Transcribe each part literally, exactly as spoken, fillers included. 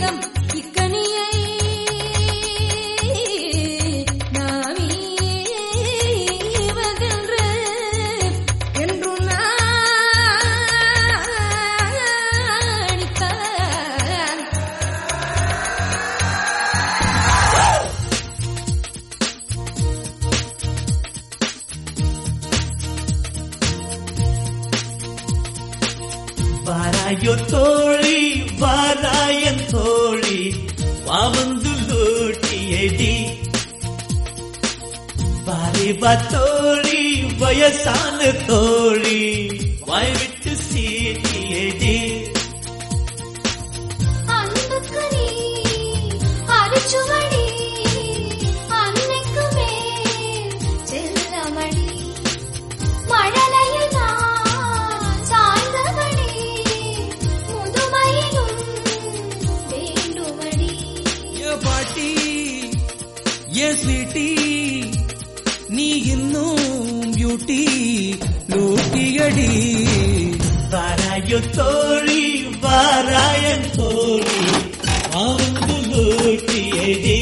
தினம் இக்கனியை வாராயோ தோழி வாராயன் தோழி வாவந்து லூட்டியடி வாரிவா தோழி வயசான தோழி வாய் விட்டு சீட்டியடி அன்புக்கனி அரிச்சுவடி அன்னைக்குமே செல்லமடி மழலையில் ஸ்வீட்டி நீ இன்னும் பியூட்டி லூட்டியடி வாராயோ தோழி வாராயன் தோழி வாவந்து லூட்டியடி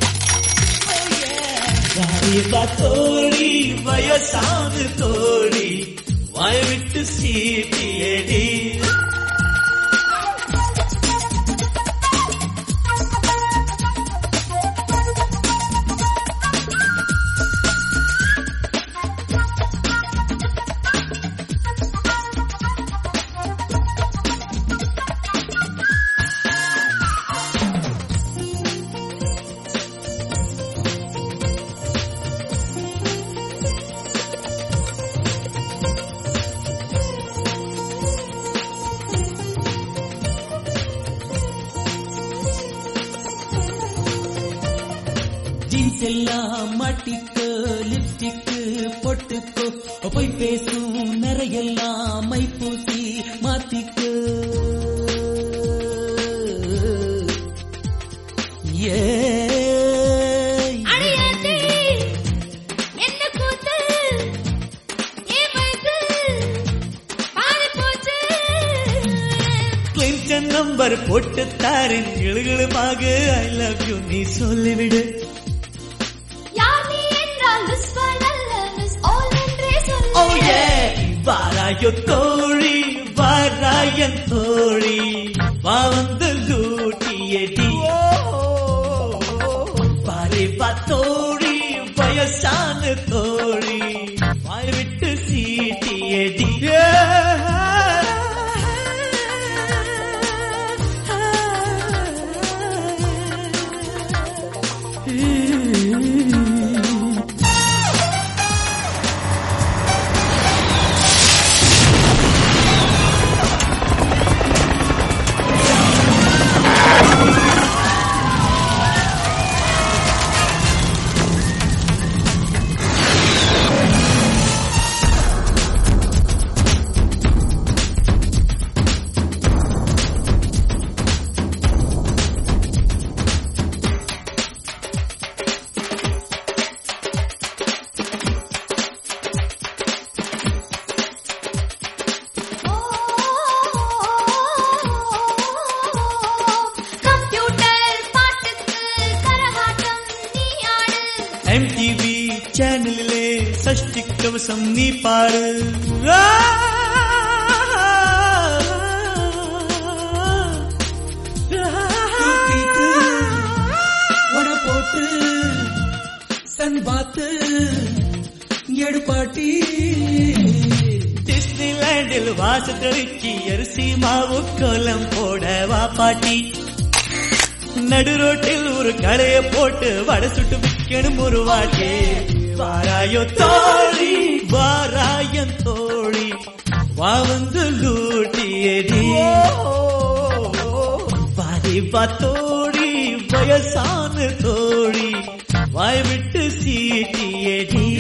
வாரிவா தோழி வயசான தோழி வாய் விட்டு சீட்டியடி ஜீன்ஸ் எல்லாம் மாட்டிக்கோ லிப்ஸ்டிக்கு பொட்டுக்கோ போய் பேசும் நிறையெல்லாம் மை பூசி மாத்திக்கோ ஏ கிளின்டன் நம்பர் போட்டு தாரின் இழுகளுமாக ஐ லவ் யூ நீ சொல்லிவிடு வாராயோ தோழி வாராயன் தோழி வாவந்து லூட்டியடி வாரிவா தோழி வயசான தோழி வாய் விட்டு சீட்டியடி எம் டி வி சேனலிலே சஷ்டி கவசம் நீ பாடு உட போட்டு சன் பாத்து எடுப்பாட்டி டிஸ்னிலேண்டில் வாசத்தளிக்கு அரிசி மாவு கோலம் போட வா பாட்டி நடு ரோட்டில் ஒரு கடையை போட்டு வடை சுட்டு விற்கணும் ஒரு வாட்டி வாராயோ தோழி வாராயன் தோழி வாவந்து லூட்டியடி வாரிவா தோழி வயசான தோழி வாய் விட்டு சீட்டியடி